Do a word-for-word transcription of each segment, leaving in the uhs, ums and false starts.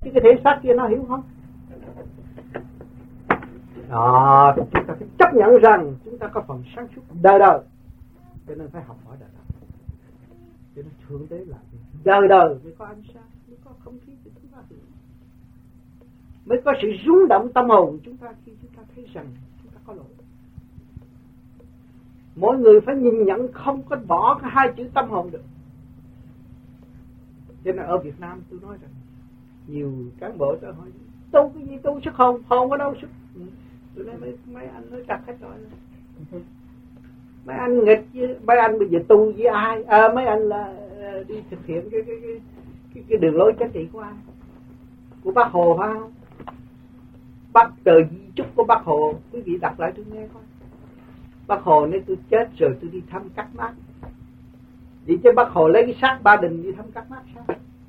chứ cái thể xác kia nó hiểu không? Đó, chúng ta phải chấp nhận rằng chúng ta có phần sáng suốt đời đời, cho nên phải học hỏi đời đời. Cho nên thượng đế là đời đời mới có ánh sáng, mới có không khí để chúng ta hiểu, mới có sự rung động tâm hồn chúng ta khi chúng ta thấy rằng chúng ta có lỗi. Mỗi người phải nhìn nhận, không có bỏ cái hai chữ tâm hồn được. Cho nên ở Việt Nam tôi nói rằng nhiều cán bộ tôi hỏi tu cái gì, tu xuất hồn, hồn ở đâu xuất? Tôi nói mấy, mấy anh nói chặt hết rồi. Mấy anh nghịch với mấy anh bây giờ tu với ai? À, mấy anh là đi thực hiện cái cái cái cái, cái đường lối chính trị của ai? Của Bác Hồ phải không? Bác tờ di chúc của Bác Hồ, quý vị đọc lại tôi nghe coi. Bác Hồ nếu tôi chết rồi tôi đi thăm Các Mác. Vậy chứ Bác Hồ lấy cái xác Ba Đình đi thăm Các Mác sao?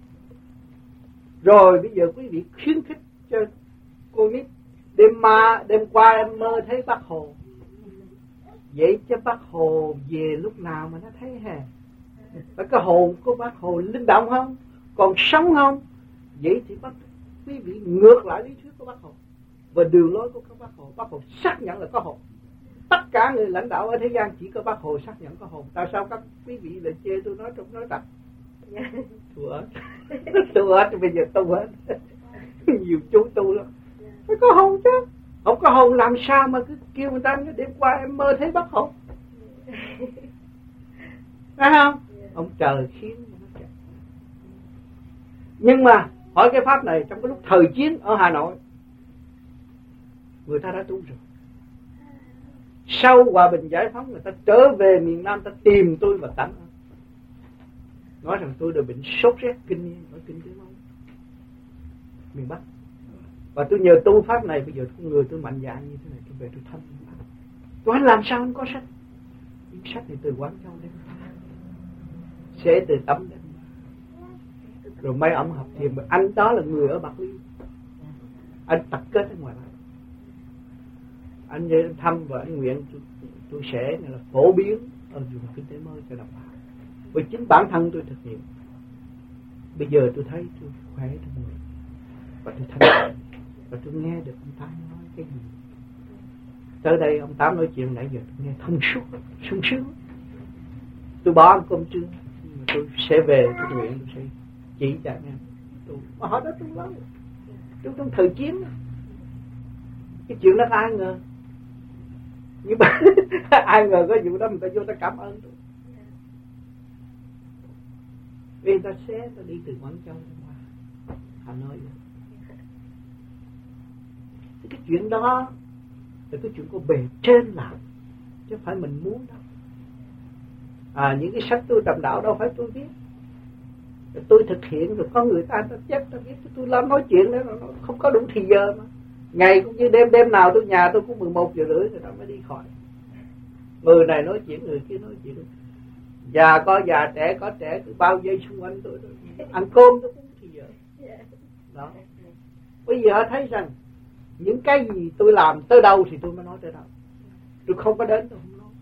Rồi bây giờ quý vị khuyến khích cho cô nít đêm ma đêm qua em mơ thấy Bác Hồ. Vậy chứ Bác Hồ về lúc nào mà nó thấy hả? Và cái hồn của Bác Hồ linh động không? Còn sống không? Vậy thì bác quý vị ngược lại lý thuyết của Bác Hồ và đường lối của các Bác Hồ. Bác Hồ xác nhận là có hồn. Tất cả người lãnh đạo ở thế gian chỉ có Bác Hồ xác nhận có hồn. Tại sao các quý vị lại chê tôi nói trong nói tập? Thua hết. Thua hết, bây giờ tu hết. Nhiều chú tu lắm. Phải có hồn chứ. Không có hồn làm sao mà cứ kêu người ta đêm qua em mơ thấy Bác Hồ. Phải không? Ông trời khiến nó chạy. Nhưng mà hỏi cái pháp này trong cái lúc thời chiến ở Hà Nội, người ta đã tu rồi. Sau hòa bình giải phóng, người ta trở về miền Nam, ta tìm tôi và tặng nói rằng tôi đã bệnh sốt rét kinh niên ở kinh tế máu miền Bắc, và tôi nhờ tu pháp này bây giờ người tôi mạnh dạn như thế này, tôi về tôi thăm tôi làm sao không có sách. Những sách này từ Quảng Châu đến sẽ từ Tấm đến rồi mấy ông học thiền. Anh đó là người ở Bạc Liêu, anh tập kết ở ngoài Bắc. Anh về thăm và anh nguyện tôi, tôi sẽ là phổ biến ở vùng kinh tế mới cho đồng bào. Vì chính bản thân tôi thực hiện. Bây giờ tôi thấy tôi khỏe trong người và tôi thấy và tôi nghe được ông Tám nói cái gì. Tới đây ông Tám nói chuyện nãy giờ tôi nghe thông suốt, sung sướng. Tôi bỏ ăn cơm trưa, tôi sẽ về tôi nguyện tôi sẽ chỉ cho anh em. Tôi mà hỏi đó tôi nói, tôi trong thời chiến cái chuyện đó ai ngờ. Nhưng mà ai ngờ có vụ đó người ta vô ta cảm ơn tôi. Vì người ta xé ta đi từ Quảng Châu qua Hà Nội. Cái chuyện đó là cái chuyện của bề trên làm, chứ không phải mình muốn đâu. À, những cái sách tôi trầm đạo đâu phải tôi viết, tôi thực hiện rồi có người ta ta chết ta biết. Tôi làm nói chuyện đó nó không có đủ thì giờ mà. Ngày cũng như đêm, đêm nào tôi nhà tôi cũng mười một giờ rưỡi người ta mới đi khỏi. Người này nói chuyện, người kia nói chuyện. Già có già, trẻ có trẻ, cứ bao giây xung quanh tôi, tôi ăn cơm tôi cũng thì giờ. Đó. Bây giờ thấy rằng những cái gì tôi làm tới đâu thì tôi mới nói tới đâu. Tôi không có đến tôi không nói.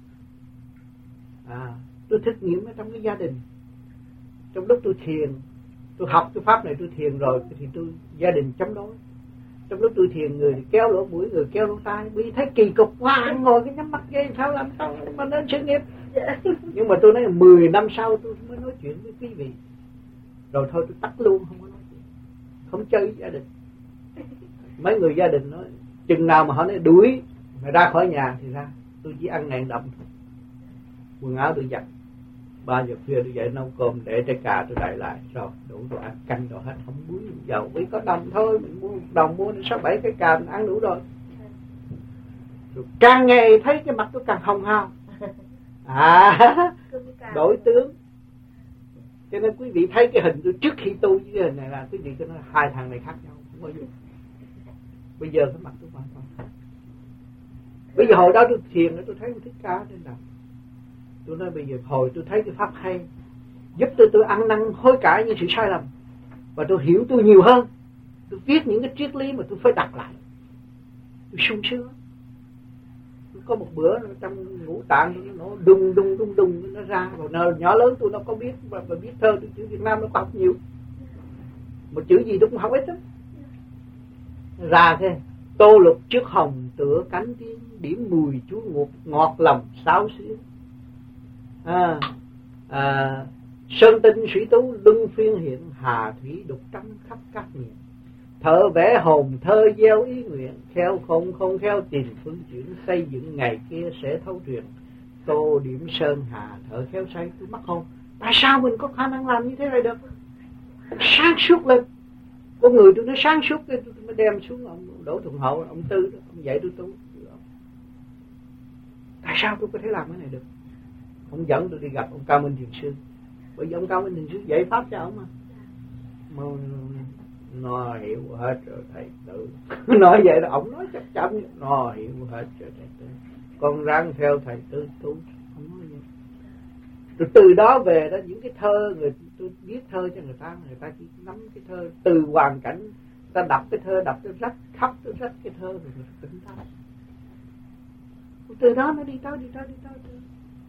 À, tôi thực nghiệm ở trong cái gia đình. Trong lúc tôi thiền, tôi học cái pháp này tôi thiền rồi thì tôi gia đình chống đối. Trong lúc tôi thiền người kéo lỗ mũi, người kéo lỗ tai, bị thấy kỳ cục quá, ngồi cái nhắm mắt ghê sao làm sao mà nên sự nghiệp. Nhưng mà tôi nói là mười năm sau tôi mới nói chuyện với quý vị. Rồi thôi tôi tắt luôn, không có nói chuyện, không chơi với gia đình. Mấy người gia đình nói chừng nào mà họ nói đuổi mà ra khỏi nhà thì ra. Tôi chỉ ăn ngàn đồng thôi, quần áo tôi giặt, ba giờ khuya tôi dậy nấu cơm để trái cà tôi đậy lại rồi đủ đồ ăn, canh đồ hết, không muốn dầu vì có đồng thôi, mình mua đồng mua sáu bảy cái cà mình ăn đủ rồi. Rồi càng ngày thấy cái mặt tôi càng hồng hào, à đổi tướng. Cho nên quý vị thấy cái hình tôi trước khi tu với cái hình này là quý vị cho nó hai thằng này khác nhau, không bao giờ. Bây giờ cái mặt tôi hoàn toàn khác. Bây giờ hồi đó tôi thiền tôi thấy tôi thích ca trên đầu. Tôi nói bây giờ hồi tôi thấy cái pháp hay, giúp tôi tôi ăn năn hối cải những sự sai lầm, và tôi hiểu tôi nhiều hơn. Tôi viết những cái triết lý mà tôi phải đặt lại, tôi sung sướng. Tôi có một bữa trong ngũ tạng nó đùng đùng đùng đùng nó ra, rồi nhỏ lớn tôi nó có biết và, và biết thơ, tôi chữ Việt Nam nó có học nhiều. một chữ gì tôi cũng học hết đó. Ra thế tô lục trước hồng tựa cánh tiên, điểm mùi chúa ngọt, ngọt lòng sáo xuyến. À, à, sơn tinh水tú luân phiên hiện, hà thủy đục trắng khắp các miền. Thở vẽ hồn thơ gieo ý nguyện, khéo không không khéo tìm phương chuyển, xây dựng ngày kia sẽ thấu truyền. Tô điểm sơn hà thở khéo say, tôi mắc hồn. Tại sao mình có khả năng làm như thế này được? Sáng suốt lên. Con người tôi nó sáng suốt, tôi mới đem xuống ông Đỗ Thuận Hậu, ông Tư đó, ông dạy tôi tu. Tại sao tôi có thể làm cái này được? Ông dẫn tôi đi gặp ông Cao Minh Thiền Sư. Bởi vì ông Cao Minh Thiền Sư dạy pháp cho ông mà. Mà nó hiểu hết rồi thầy tự. Nói vậy là ông nói chắc chắn nó hiểu hết rồi thầy tự. Con ráng theo thầy tư tu. Ông nói vậy. Rồi từ đó về đó những cái thơ người tôi viết thơ cho người ta, người ta chỉ nắm cái thơ từ hoàn cảnh, người ta đọc cái thơ, đọc cái rách khắp cái rách cái thơ rồi người ta tỉnh táo. Từ đó nó đi tới đi tới đi tới, đi tới.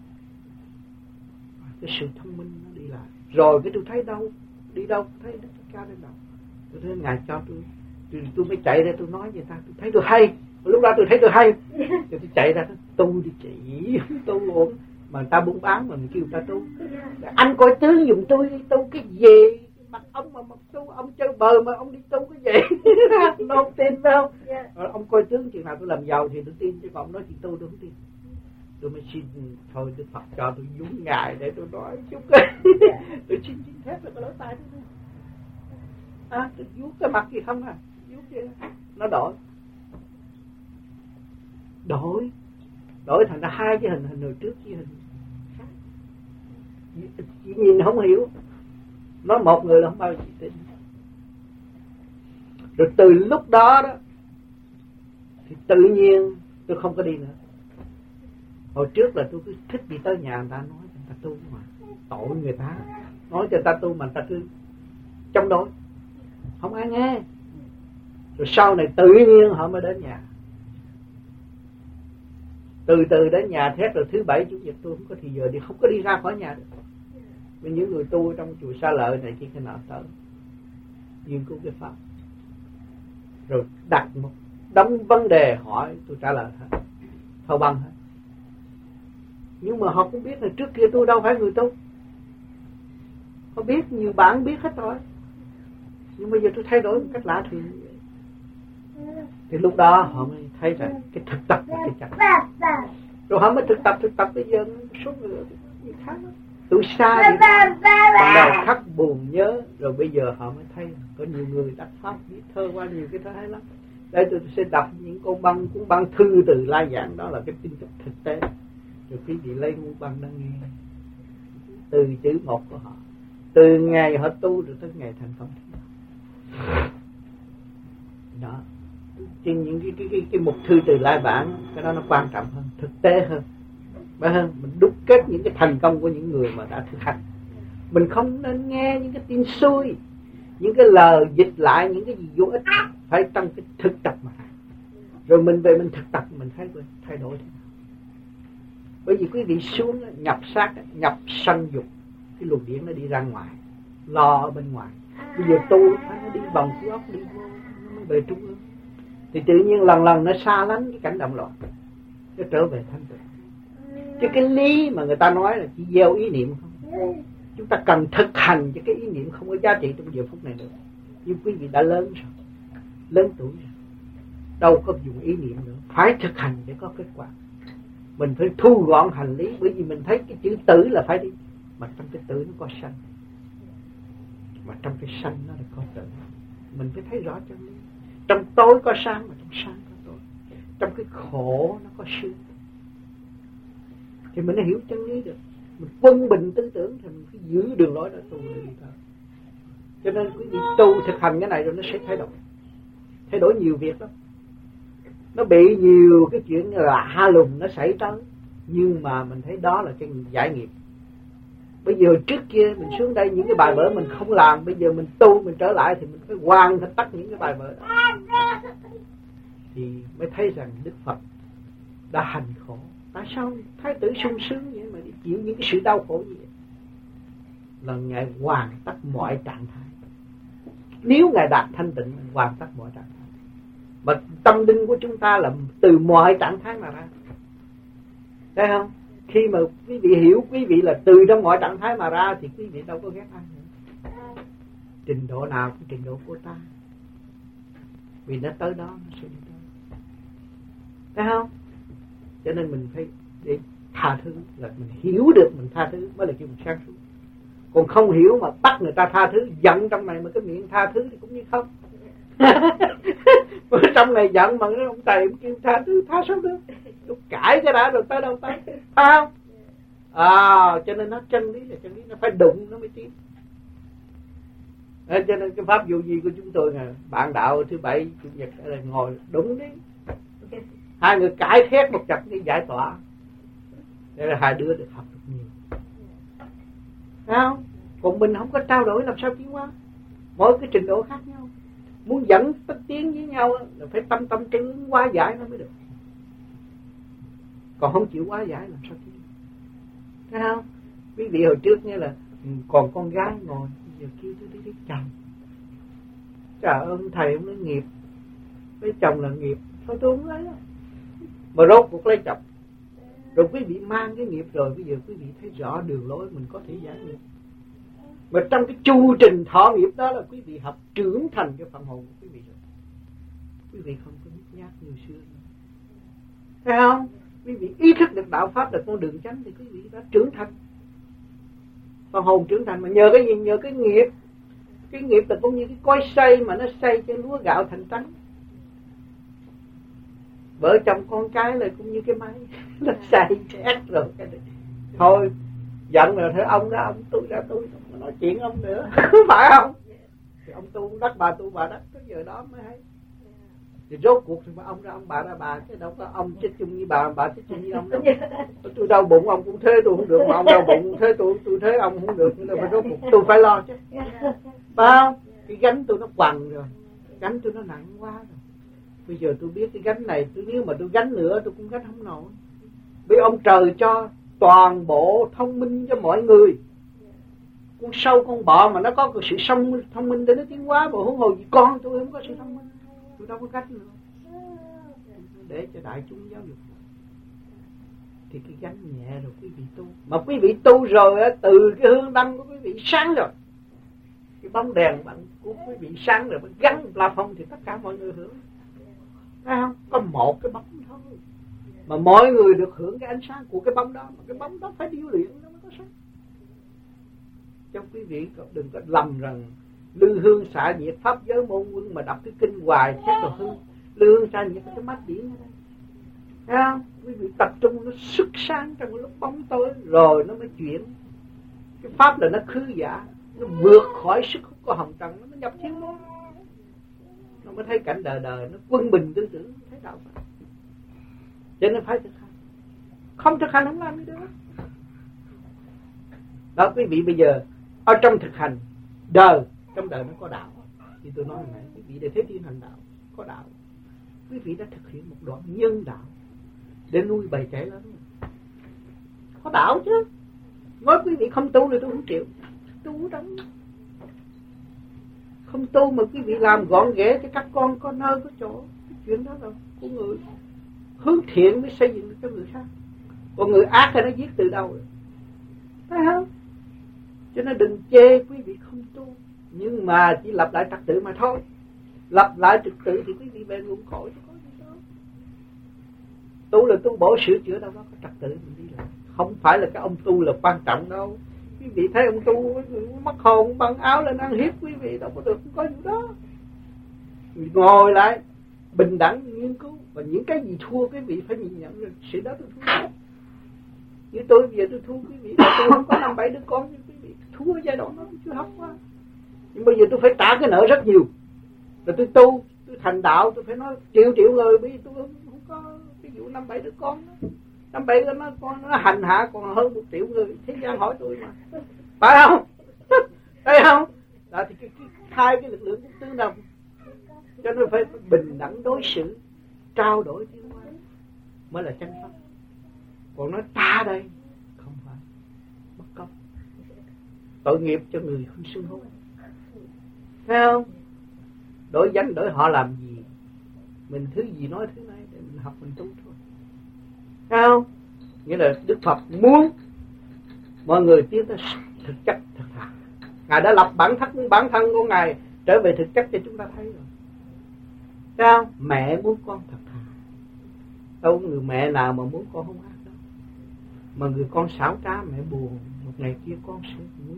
Cái sự thông minh nó đi lại. Rồi cái tôi thấy đâu, đi đâu thấy Đức Thích Ca đến đâu. Tôi thấy Ngài cho tôi, tôi, tôi mới chạy ra tôi nói với ta, tôi thấy tôi hay. Lúc đó tôi thấy tôi hay, rồi tôi chạy ra tu đi chỉ, tu ổn. Mà người ta buôn bán mà mình kêu người ta tu. Anh coi tướng giùm tôi đi, tu cái gì? Mặt ông mà mặt tu, ông chơi bờ mà ông đi tu cái gì? Nó không tin phải không? Rồi ông coi tướng chừng nào tôi làm giàu thì tôi tin, chứ còn ông nói chuyện tu tôi không tin. Tôi mới xin thôi Đức Phật cho tôi dúng Ngài để tôi nói chút cái. Tôi xin xin phép là cái lỗ tai đó. À, tôi vuốt cái mặt gì không à? Vuốt kia nó đổi. Đổi. Đổi thành ra hai cái hình, hình hồi trước với hình khác. Chỉ nhìn không hiểu. Nói một người là không bao giờ chị tin. Rồi từ lúc đó đó thì tự nhiên tôi không có đi nữa. Hồi trước là tôi cứ thích đi tới nhà người ta nói người ta tu mà tội người ta, nói cho người ta tu mà người ta cứ chống đối, không ai nghe. Rồi sau này tự nhiên họ mới đến nhà. Từ từ đến nhà thét rồi thứ bảy chủ nhật tôi không có thì giờ đi, không có đi ra khỏi nhà được. Với những người tu trong chùa Sa Lợi này kia cái nào tới nghiên cứu cái pháp, rồi đặt một đống vấn đề hỏi tôi trả lời hết, thâu băng hết. Nhưng mà họ cũng biết là trước kia tôi đâu phải người tu. Họ biết, nhiều bạn biết hết rồi. Nhưng bây giờ tôi thay đổi một cách lạ thường như vậy. Thì lúc đó họ mới thấy rằng cái thực tập là cái chắc. Rồi họ mới thực tập, thực tập bây giờ số người như khác đó. Tôi xa đi, ban đầu khắc buồn nhớ. Rồi bây giờ họ mới thấy có nhiều người đọc pháp, viết thơ qua nhiều cái thơ hay lắm. Đây tôi sẽ đọc những con băng, cuốn băng thư từ La Giảng, đó là cái tin tức thực tế. Rồi quý vị lấy cuốn băng đó nghe từ chữ một của họ, từ ngày họ tu rồi tới ngày thành công đó. Trên những cái, cái, cái, cái mục thư từ lai bản, cái đó nó quan trọng hơn, thực tế hơn, phải hơn. Mình đúc kết những cái thành công của những người mà đã thực hành. Mình không nên nghe những cái tin xui, những cái lời dịch lại những cái gì vô ích, phải trong cái thực tập mà. Rồi mình về mình thực tập, mình thấy thay đổi thế nào. Bởi vì quý vị xuống nhập sát, nhập sanh dục, cái luồng điển nó đi ra ngoài, lo ở bên ngoài. Bây giờ tu phải nó đi vòng cái óc, đi vô nó mới về trung ương. Thì tự nhiên lần lần nó xa lánh cái cảnh động loạn, nó trở về thanh tịnh. Chứ cái lý mà người ta nói là chỉ gieo ý niệm không. Chúng ta cần thực hành cho cái ý niệm không có giá trị trong giờ phút này nữa. Nhưng quý vị đã lớn rồi, lớn tuổi rồi, đâu có dùng ý niệm nữa. Phải thực hành để có kết quả. Mình phải thu gọn hành lý. Bởi vì mình thấy cái chữ tử là phải đi, mà trong cái tử nó có sanh, mà trong cái sanh nó là có tử. Mình phải thấy rõ chân lý. Trong tối có sáng, mà trong sáng có tối. Trong cái khổ nó có sướng, thì mình đã hiểu chân lý được. Mình quân bình tư tưởng thì mình phải giữ đường lối đó tu để đi thôi. Cho nên quý vị tu thực hành cái này rồi nó sẽ thay đổi. Thay đổi nhiều việc lắm. Nó bị nhiều cái chuyện lạ lùng nó xảy tới, nhưng mà mình thấy đó là cái giải nghiệp. Bây giờ trước kia mình xuống đây những cái bài vở mình không làm, bây giờ mình tu mình trở lại thì mình phải hoàn thành tất những cái bài vở đó. Thì mới thấy rằng Đức Phật đã hành khổ. Tại sao Thái tử sung sướng vậy mà đi chịu những cái sự đau khổ như vậy? Là Ngài hoàn tất mọi trạng thái. Nếu Ngài đạt thanh tịnh, hoàn tất mọi trạng thái. Mà tâm linh của chúng ta là từ mọi trạng thái mà ra. Thấy không? Khi mà quý vị hiểu quý vị là từ trong mọi trạng thái mà ra thì quý vị đâu có ghét ai nữa. Trình độ nào cũng trình độ của ta. Vì nó tới đó nó sẽ đi tới. Thấy không? Cho nên mình phải để tha thứ, là mình hiểu được mình tha thứ mới là chuyện mình sáng suốt. Còn không hiểu mà bắt người ta tha thứ, giận trong này mà cái miệng tha thứ thì cũng như không. Trong này giận mà ông thầy ông kêu tha thứ, tha sao được? Tôi cãi cái đã rồi tới đâu tới, phải không? À, cho nên nó chân lý là chân lý, nó phải đụng nó mới tiến. À, cho nên cái pháp vô vi của chúng tôi là bạn đạo thứ bảy chủ nhật ở đây ngồi đúng đi, hai người cãi khét một chập đi giải tỏa, để là hai đứa được học được nhiều. Phải không? Còn mình không có trao đổi làm sao tiến hóa, mỗi cái trình độ khác nhau. Muốn dẫn tất tiến với nhau là phải tâm tâm tương ứng hóa giải nó mới được. Còn không chịu hóa giải làm sao tiến. Thấy không? Quý vị hồi trước nghe là còn con gái ngồi, giờ kêu tôi đi lấy chồng. Trời ơi thầy ông nói nghiệp, lấy chồng là nghiệp, thôi tôi không lấy đâu. Mà rốt cuộc lấy chồng. Rồi quý vị mang cái nghiệp rồi, bây giờ quý vị thấy rõ đường lối mình có thể giải nghiệp. Mà trong cái chu trình thọ nghiệp đó là quý vị học trưởng thành cái phần hồn của quý vị rồi. Quý vị không có nhút nhát như xưa nữa. Thấy không? Quý vị ý thức được đạo pháp là con đường chánh thì quý vị đã trưởng thành. Phần hồn trưởng thành mà nhờ cái gì? Nhờ cái nghiệp. Cái nghiệp là cũng như cái cối xay mà nó xay cho lúa gạo thành trắng. Vợ chồng con cái là cũng như cái máy nó xay chết rồi. Thôi giận rồi thôi ông ra ông tôi ra tôi không nói chuyện ông nữa. Phải không? Thì ông tu đất bà tu bà đất, tới giờ đó mới hay. Thì rốt cuộc thì ông ra ông bà ra bà, chứ đâu có ông chết chung với bà, bà chết chung với ông đâu. Tôi đau bụng ông cũng thế tôi không được, mà ông đau bụng thế tôi tôi thế ông không được, nên mà rốt cuộc tôi phải lo chứ. Phải không? Cái gánh tôi nó quằn rồi, gánh tôi nó nặng quá rồi. Bây giờ tôi biết cái gánh này, tôi nếu mà tôi gánh nữa tôi cũng gánh không nổi. Vì ông trời cho toàn bộ thông minh cho mọi người. Con sâu con bọ mà nó có sự thông minh để nó tiến hóa, mà huống hồ gì con tôi không có sự thông minh, tôi đâu có cách nữa. Để cho đại chúng giáo dục thì cái gánh nhẹ rồi quý vị tu. Mà quý vị tu rồi từ cái hương đăng của quý vị sáng rồi, cái bóng đèn bằng của quý vị sáng rồi, mình gắn plafond thì tất cả mọi người hưởng. Thấy không? Có một cái bóng thôi mà mọi người được hưởng cái ánh sáng của cái bóng đó, mà cái bóng đó phải điêu luyện nó mới có sáng. Cho quý vị đừng có lầm rằng lư hương xạ nhiệt pháp giới môn quân mà đọc cái kinh hoài xét đồ hương. Lư hương xạ nhiệt cái mắt điển ở đây. Thấy không? Quý vị tập trung nó xuất sáng trong lúc bóng tối rồi nó mới chuyển. Cái pháp là nó khứ giả, nó vượt khỏi sức hút của hồng trần, nó mới nhập thiên môn. Nó mới thấy cảnh đời đời, nó quân bình tư tưởng, thấy đạo Phật. Cho nên phải thực hành. Không thực hành không làm gì được. Đó quý vị bây giờ ở trong thực hành đời, trong đời nó có đạo. Thì tôi nói này, quý vị để thấy thiên hành đạo, có đạo. Quý vị đã thực hiện một đoạn nhân đạo để nuôi bầy trẻ lớn. Có đạo chứ. Nói quý vị không tu thì tôi không chịu. Tu đóng. Không tu mà quý vị làm gọn ghẽ cho các con có nơi có chỗ. Cái chuyện đó là của người hướng thiện mới xây dựng được cho người khác. Còn người ác thì nó giết từ đâu rồi. Thấy không? Cho nên đừng chê quý vị không tu, nhưng mà chỉ lập lại trật tự mà thôi. Lập lại trật tự thì quý vị về luân khỏi chứ có gì đâu. Tu là tu bổ sửa chữa đâu đó có trật tự mình đi lại. Không phải là cái ông tu là quan trọng đâu. Quý vị thấy ông tu mất hồn băng áo lên ăn hiếp quý vị đâu có được, không có gì đó. Ngồi lại bình đẳng nghiên cứu, và những cái gì thua quý vị phải nhìn nhận được sự đó tôi thua. Như tôi bây giờ tôi thua quý vị, tôi không có năm bảy đứa con như quý vị, thua giai đoạn đó tôi chưa học quá. Nhưng bây giờ tôi phải trả cái nợ rất nhiều. Rồi tôi tu, tôi thành đạo, tôi phải nói triệu triệu người, bởi vì tôi không, không có ví dụ năm bảy đứa con đó. Năm bảy đứa nó, con nó hành hạ còn hơn một triệu người, thế gian hỏi tôi mà. Phải không? Thấy không? Đó thì cái, cái, hai cái lực lượng cũng tương đồng. Cho nên phải bình đẳng đối xử, trao đổi tiến hóa mới là chân pháp. Còn nói ta đây không phải, bất công, tội nghiệp cho người không xưng hô. Thấy không? đổi danh đổi họ làm gì? Mình thứ gì nói thứ này để mình học mình tu thôi. Thấy không? Nghĩa là Đức Phật muốn mọi người tiến tới thực chất thật thà. Ngài đã lập bản thân bản thân của Ngài trở về thực chất cho chúng ta thấy rồi. Thấy không? Mẹ muốn con thật thà. Đâu có người mẹ nào mà muốn con không ác đâu. Mà người con xảo trá mẹ buồn, một ngày kia con sẽ nguy.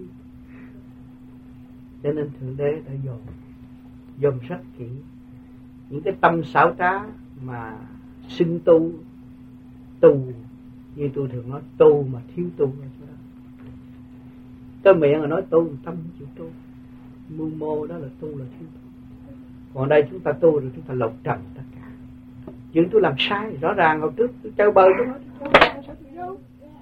Cho nên Thượng Đế đã dồn dồn rất kỹ những cái tâm xảo trá mà xưng tu tu, như tôi thường nói tu mà thiếu tu là chỗ đó. Tới miệng là nói tu, tâm không chịu tu. Mưu mô đó là tu là thiếu tu. Còn đây chúng ta tu rồi chúng ta lột trần tất cả. Chuyện tôi làm sai rõ ràng hồi trước tôi chơi bời tôi nói tôi sao tôi giấu.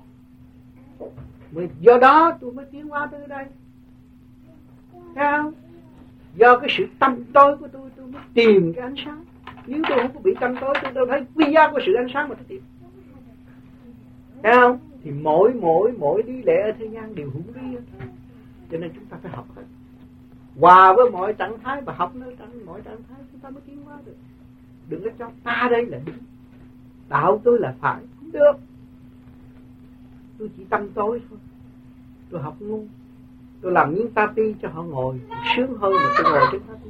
Do đó tôi mới tiến qua tới đây. Thấy không? Do cái sự tâm tối của tôi tôi mới tìm cái ánh sáng. Nếu tôi không có bị tâm tối tôi đâu thấy quy giá của sự ánh sáng mà tôi tìm. Thấy không? Thì mỗi mỗi mỗi lý lẽ ở thế gian đều hữu lý hết. Cho nên chúng ta phải học hết. Hòa với mọi trạng thái và học nơi trong mọi trạng thái chúng ta mới tiến hóa được. Đừng có cho ta đây là đúng, đạo tôi là phải, không được. Tôi chỉ tâm tối thôi. Tôi học ngu. Tôi làm những tapi cho họ ngồi sướng hơn mà tôi ngồi trên tapi.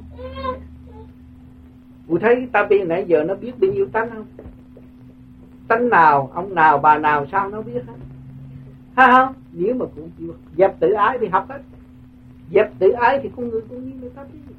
Tôi thấy tapi nãy giờ nó biết bao nhiêu tánh không? Tánh nào, ông nào, bà nào sao nó biết hết. Ha không? Nếu mà cũng chịu dẹp tự ái thì học hết. Dẹp tự ái thì con người cũng như người ta biết.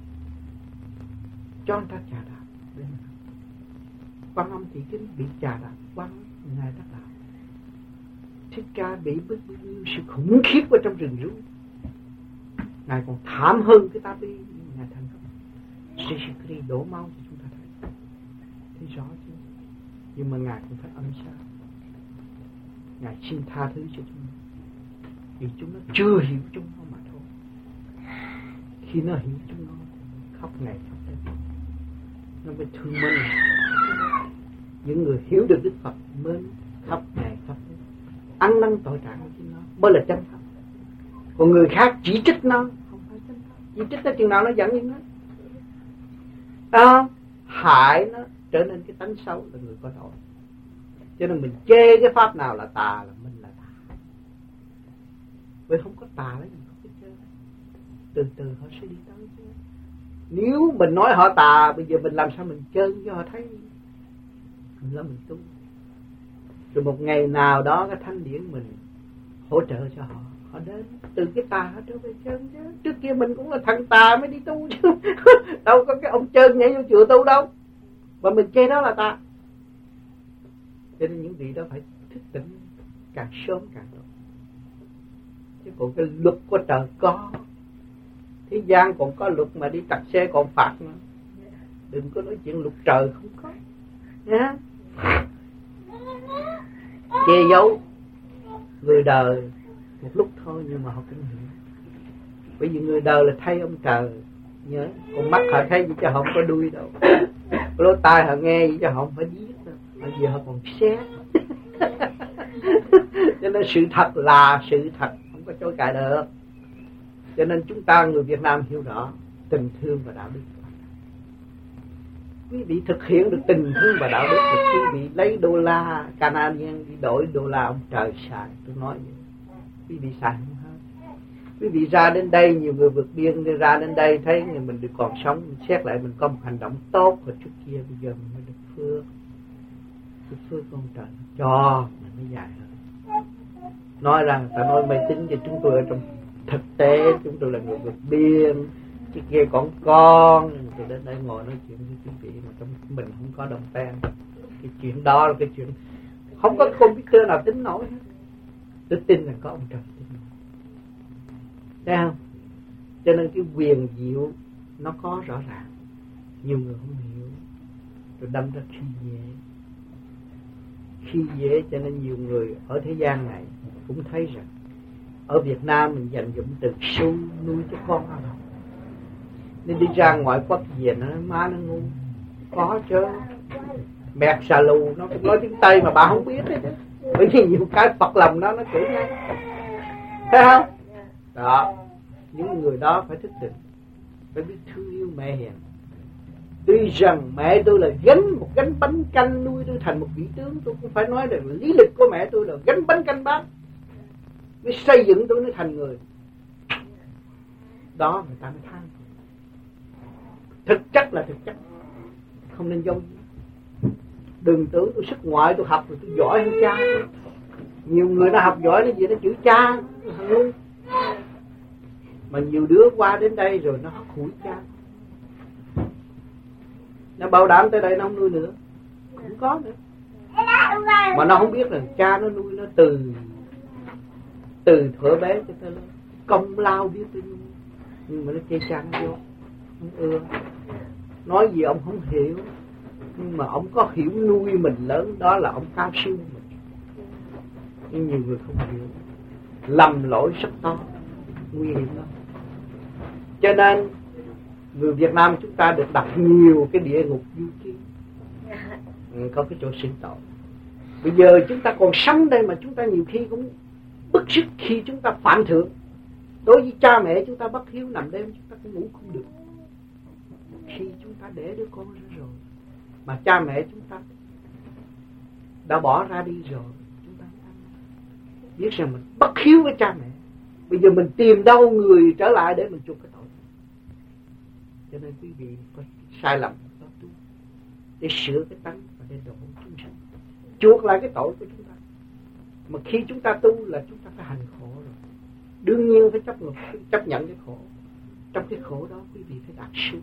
Cho người ta trà đạp. Quan Âm Thị Kính bị trà đạp, quan Ngài đắc đạo. Thích Ca bị bức bao nhiêu sự khủng khiếp ở trong rừng rú. Ngài còn thảm hơn cái ta bi. Ngài thành công. Sư Sư Kri đổ máu cho chúng ta thấy. Thấy rõ chứ. Nhưng mà Ngài cũng phải âm xa. Ngài xin tha thứ cho chúng ta. Vì chúng nó chưa hiểu chúng nó mà thôi. Khi nó hiểu chúng nó khóc ngày khóc đêm, nó mới thương mình. Những người hiểu được Đức Phật mới khóc ngày khóc đêm, ăn năn tội trạng của chính nó mới là chân thật. Còn người khác chỉ trích nó không phải chân thật. Chỉ trích nó chừng nào nó giận như nó đó, hại nó trở nên cái tánh xấu là người có tội. Cho nên mình chê cái pháp nào là tà là mình là tà. Vì không có tà đấy mình không biết chơi. Từ từ họ sẽ đi tới chứ. Nếu mình nói họ tà, bây giờ mình làm sao mình chơi cho họ thấy mình là mình tu. Rồi một ngày nào đó cái thanh điển mình hỗ trợ cho họ, họ đến từ cái tà họ trở về chân chứ. Trước kia mình cũng là thằng tà mới đi tu chứ. Đâu có cái ông chân nhảy vô chùa tu đâu. Mà mình chê đó là tà. Cho nên những vị đó phải thức tỉnh càng sớm càng tốt. Chứ còn cái luật của trời có. Thế gian còn có luật mà đi tặc xe còn phạt nữa. Đừng có nói chuyện luật trời không có. Nha. Che giấu người đời một lúc thôi nhưng mà họ cũng hiểu. Bởi vì người đời là thay ông trời. Nhớ, con mắt họ thấy gì cho họ không có đuôi đâu. Lỗ tai họ nghe gì cho họ không phải giết đâu. Bởi vì họ còn xét. Cho nên sự thật là sự thật, không có chối cãi được. Cho nên chúng ta người Việt Nam hiểu rõ tình thương và đạo đức. Quý vị thực hiện được tình thương và đạo đức thì quý vị lấy đô la Canadian đi đổi đô la ông trời xài. Tôi nói vậy. Quý vị xài không hết. Quý vị ra đến đây, nhiều người vượt biên đi ra đến đây thấy người mình được còn sống, mình xét lại mình có một hành động tốt rồi trước kia bây giờ mình mới được phước. Cái phước của ông trời cho mình mới dài hơn. Nói rằng ta nói mê tín cho chúng tôi ở trong thực tế chúng tôi là người vượt biên, cái kia còn con, tôi đến đây ngồi nói chuyện với quý vị mà trong mình không có đồng pen. Cái chuyện đó là cái chuyện không có computer nào tính nổi hết. Tôi tin là có ông trời tính nổi. Thấy không? Cho nên cái quyền diệu nó có rõ ràng. Nhiều người không hiểu, rồi đâm ra khi dễ. Khi dễ cho nên nhiều người ở thế gian này cũng thấy rằng ở Việt Nam mình dành dụm từ xu nuôi cho con ăn học. Nên đi ra ngoại quốc về nó má nó ngu. Có chứ. Mẹt xà lù nó cũng nói tiếng Tây mà bà không biết đấy chứ. Bởi vì nhiều cái Phật lòng nó nó chửi ngay. Thấy không? Đó. Những người đó phải thức tỉnh, phải biết thương yêu mẹ hiền, Tuy rằng mẹ tôi là gánh một gánh bánh canh nuôi tôi thành một vị tướng, tôi cũng phải nói là lý lịch của mẹ tôi là gánh bánh canh bát mới xây dựng tôi mới thành người. Đó người ta mới than. Thực chất là thực chất, không nên dâu. Đừng tưởng tôi xuất ngoại tôi học rồi tôi giỏi hơn cha. Nhiều người nó học giỏi nó gì nó chữ cha luôn. Mà nhiều đứa qua đến đây rồi nó hất hủi cha, nó bảo đảm tới đây nó không nuôi nữa, cũng có nữa. Mà nó không biết là cha nó nuôi nó từ từ thuở bé cho tới lớn, công lao biết tới nuôi. Nhưng mà nó chê cha nó vô, không ưa, nói gì ông không hiểu. Nhưng mà ông có hiểu nuôi mình lớn, đó là ông cao siêu mình. Nhưng nhiều người không hiểu, lầm lỗi rất to, nguy hiểm lắm. Cho nên người Việt Nam chúng ta được đặt nhiều cái địa ngục du ký, ừ, có cái chỗ sinh tội. Bây giờ chúng ta còn sống đây mà chúng ta nhiều khi cũng bức xúc khi chúng ta phạm thượng. Đối với cha mẹ chúng ta bất hiếu, nằm đêm chúng ta cũng ngủ không được. Khi chúng ta để đứa con ra rồi mà cha mẹ chúng ta đã bỏ ra đi rồi, chúng ta biết rằng mình bất hiếu với cha mẹ. Bây giờ mình tìm đâu người trở lại để mình chuộc cái tội. Cho nên quý vị có sai lầm đó tu để sửa cái tánh và để độ chúng sanh, chuộc lại cái tội của chúng ta. Mà khi chúng ta tu là chúng ta phải hành khổ rồi, đương nhiên phải chấp nhận, chấp nhận cái khổ. Trong cái khổ đó quý vị phải đạt siêu.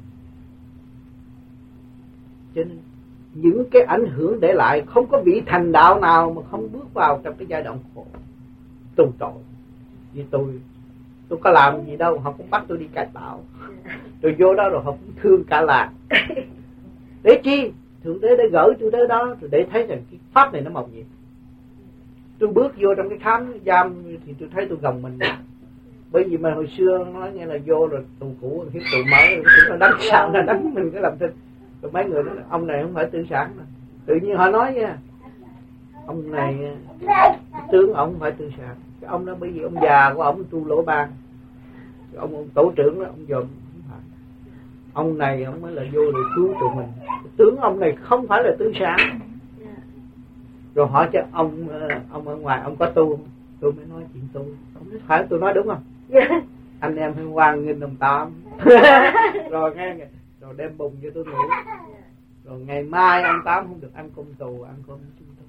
Cho nên những cái ảnh hưởng để lại, không có vị thành đạo nào mà không bước vào trong cái giai đoạn khổ tu tội. Vì tôi tôi có làm gì đâu, họ cũng bắt tôi đi cải tạo. Rồi vô đó rồi họ cũng thương cả làng. Để chi? Thượng Đế để gửi tôi tới đó rồi để thấy rằng cái pháp này nó màu nhiệm. Tôi bước vô trong cái khám giam thì tôi thấy tôi gồng mình. Bởi vì mà hồi xưa nói nghe là vô rồi tù cũ hiếp tù mới rồi nó đánh sao nó đánh mình cái làm thinh. Rồi mấy người nói ông này không phải tư sản mà. Tự nhiên họ nói nha, ông này tướng ông không phải tư sản. Cái ông đó bởi vì ông già của ông tu lỗ ban, ông, ông tổ trưởng đó ông dòm không phải. Ông này ông mới là vô để cứu tụi mình. Tướng ông này không phải là tư sản. Rồi hỏi cho ông ông ở ngoài ông có tu không? Tôi mới nói chuyện tu. Ông nói phải, tôi nói đúng không? Anh em hay hoan nghênh ông Tám. Rồi nghe rồi đem bùng cho tôi ngủ. Rồi ngày mai ông Tám không được ăn cơm tù, ăn cơm chung tu.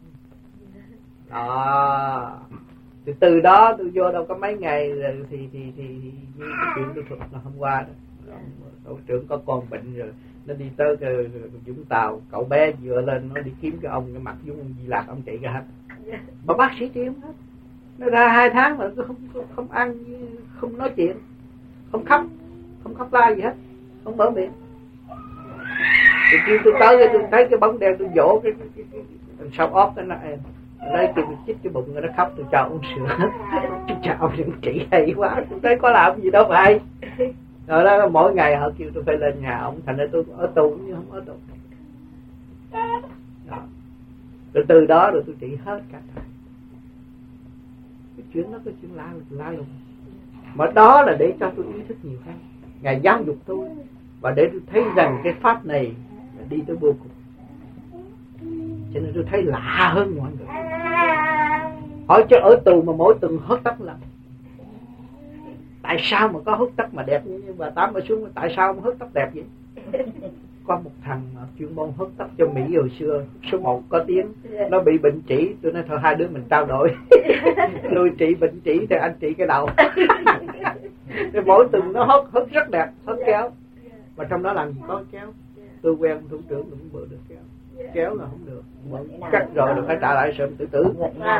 Đó. Thì từ đó tôi vô đâu có mấy ngày rồi thì thì thì, thì như cái chuyện tôi thuật là hôm qua đó. Tổ trưởng có con bệnh rồi nó đi tới cái Vũng Tàu, cậu bé vừa lên nó đi kiếm cái ông, cái mặt giống ông Di Lạc, ông chạy ra hết. Mà bác sĩ trị không hết. Nó ra hai tháng mà tôi không, không không ăn, không nói chuyện, không khóc, không khóc la gì hết, không mở miệng. Thì khi tôi tới tôi thấy cái bóng đen, tôi vỗ cái, cái, cái, cái, cái sau ót cái nó em lấy cái chích cái bụng nó khóc, tôi chào ông sữa. Tôi chào ông trị hay quá, tôi thấy có làm gì đâu phải. Rồi đó mỗi ngày họ kêu tôi phải lên nhà ông, thành ra tôi ở tù nhưng không ở tù. Đó. Rồi từ đó rồi tôi trị hết cả. Cái chuyện đó cái chuyện lạ lạ lùng. Mà đó là để cho tôi ý thức nhiều hơn. Ngài giáo dục tôi và để tôi thấy rằng cái pháp này là đi tới vô cùng. Cho nên tôi thấy lạ hơn mọi người. Hỏi cho ở tù mà mỗi tuần hớt tóc lần. Tại sao mà có hớt tóc mà đẹp như bà Tám bà xuống, tại sao mà hớt tóc đẹp vậy? Có một thằng chuyên môn hớt tóc cho Mỹ hồi xưa, số một có tiếng, nó bị bệnh trĩ, tôi nói thôi hai đứa mình trao đổi. Tôi trị bệnh trĩ thì anh trị cái đầu. Thì mỗi tuần nó hớt, hớt rất đẹp, hớt kéo. Mà trong đó làm gì có kéo. Tôi quen thủ trưởng cũng bữa được kéo. Kéo là không được, cắt rồi rồi phải trả lại sớm tự tử.